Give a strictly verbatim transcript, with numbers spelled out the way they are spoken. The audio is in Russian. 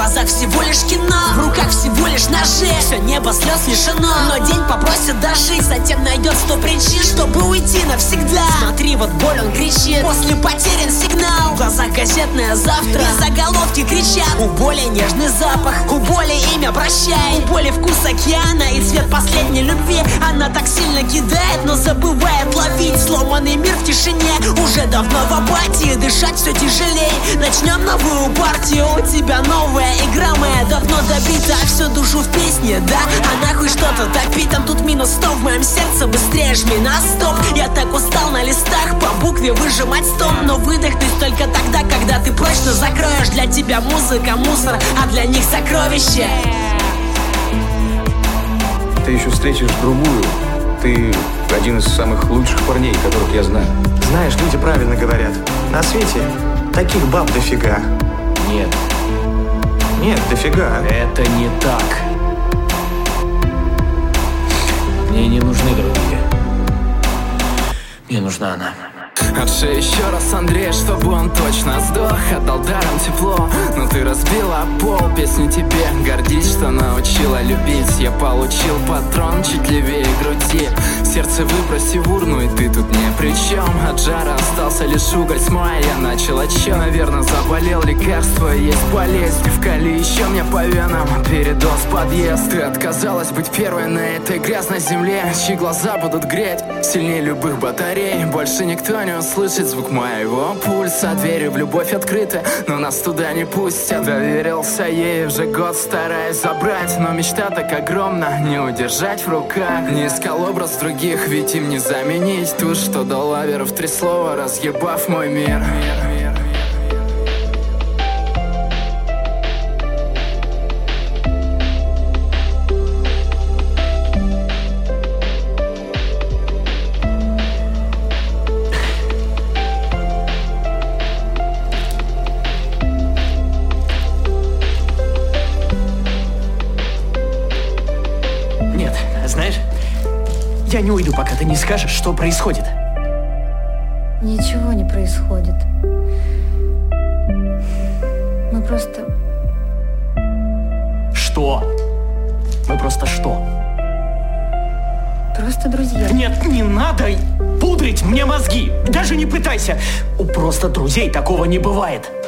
глазах всего лишь кино, в руках всего лишь ножи. Все небо слез лишено, но день попросит дожить. Затем найдет сто причин, чтобы уйти навсегда. Смотри, вот боль он кричит, после потерян сигнал. В глазах газетное завтра, и заголовки кричат: у боли нежный запах, у боли имя прощай, у боли вкус океана и цвет последней любви. Она так сильно кидает, но забывает ловить. Сломанный мир в тишине, уже давно в апатии. Дышать все тяжелей, начнем новую партию. У тебя новая игра, моя давно добита. Всю душу в песне, да? А нахуй что-то топить. Там тут минус сто в моем сердце, быстрее жми на стоп. Я так устал на листах по букве выжимать стоп. Но выдохнуть только тогда, когда ты прочно закроешь. Для тебя музыка мусор, а для них сокровище. Ты еще встретишь другую. Ты один из самых лучших парней, которых я знаю. Знаешь, люди правильно говорят. На свете таких баб дофига. Нет. Нет, дофига. Это не так. Мне не нужны другие. Мне нужна она. Отши еще раз, Андрей, чтобы он точно сдох. Отдал даром тепло, но ты разбила пол. Песню тебе гордись, что научила любить. Я получил патрон чуть левее груди. Сердце выброси в урну, и ты тут ни при чем. От жара остался лишь уголь, с мая я начал отчет. Наверное, заболел, лекарство есть болезнь. Вкали еще мне по венам, передоз подъезд. Ты отказалась быть первой на этой грязной земле, чьи глаза будут греть сильнее любых батарей. Больше никто не услышит звук моего пульса. Двери в любовь открыты, но нас туда не пустят. Доверился ей уже год, стараясь забрать, но мечта так огромна, не удержать в руках. Не искал образ других, ведь им не заменить ту, что до лаверов три слова, разъебав мой мир. Знаешь, я не уйду, пока ты не скажешь, что происходит. Ничего не происходит. Мы просто... Что? Мы просто что? Просто друзья. Нет, не надо пудрить мне мозги. Даже не пытайся. У просто друзей такого не бывает.